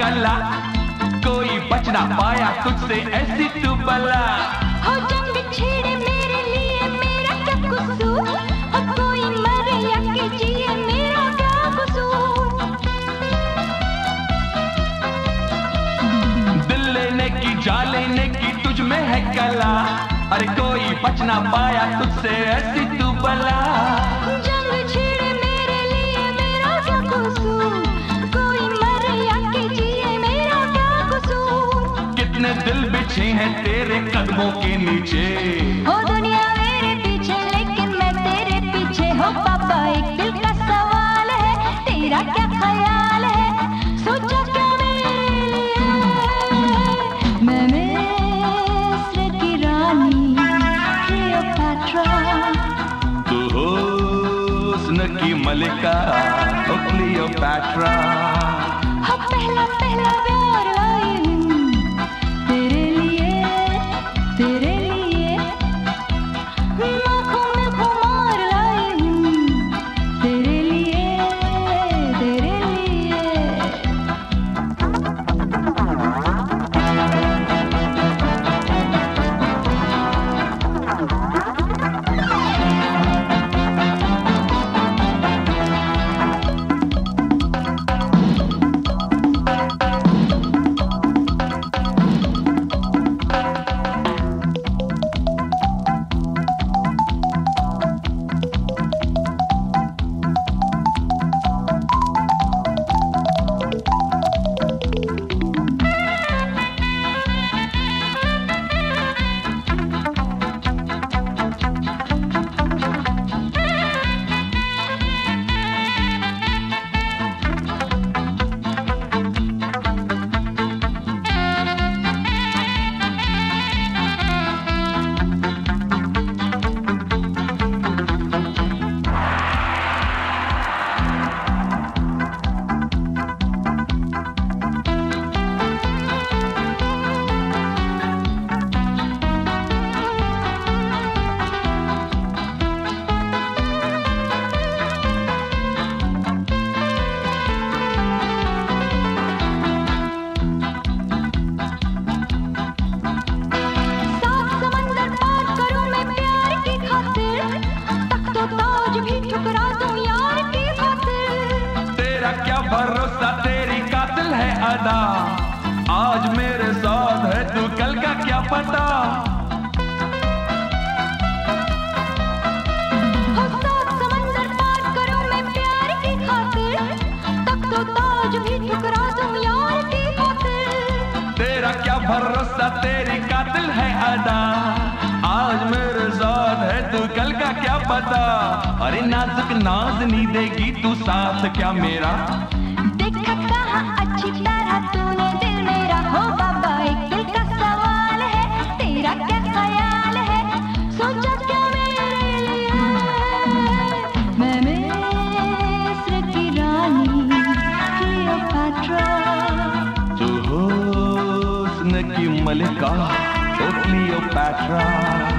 कला, कोई बच ना पाया तुझसे ऐसी तू बला। हो जंग छेड़े मेरे लिए मेरा क्या कसूर, हो कोई मरे या के जिए मेरा क्या कसूर। दिल लेने की जा लेने की तुझ में है कला, अरे कोई बच ना पाया तुझसे ऐसी तू बला। जंग छेड़े मेरे लिए मेरा क्या कसूर, कोई मरे या के जिए मेरा क्या कसूर। कितने दिल बिछे हैं तेरे कदमों के नीचे, हो दुनिया मेरे पीछे लेकिन मैं तेरे पीछे। हो पापा एक दिल का सवाल है, तेरा क्या ख्याल है, सोचा क्या मेरे लिए। मैं मिस्र की रानी क्लियोपैट्रा, तू हुस्न की मलिका ओ क्लियोपैट्रा। हो पहला पहला प्यार आई हूँ तेरे लिए, तेरे लिए। आँखों में खुमार लाई हूँ तेरे लिए, तेरे लिए। भरोसा तेरी कातिल है अदा, आज मेरे साथ है तू कल का क्या पता। हो सात समंदर पार करूं मैं प्यार की खातिर, तक तो ताज भी ठुकरा दूं यार की खातिर। तेरा क्या भरोसा तेरी कातिल है अदा, आज मेरे साथ है तू कल का क्या पता। अरे नाजुक नाज़नी देगी तू साथ क्या मेरा, देखा कहाँ अच्छी तरह तूने दिल मेरा। हो बाबा एक दिल का सवाल है, तेरा क्या ख्याल है, सोचा क्या मेरे लिए। मैं मिस्र की रानी क्लियोपैट्रा, तू हुस्न की मलिका ओ क्लियोपैट्रा।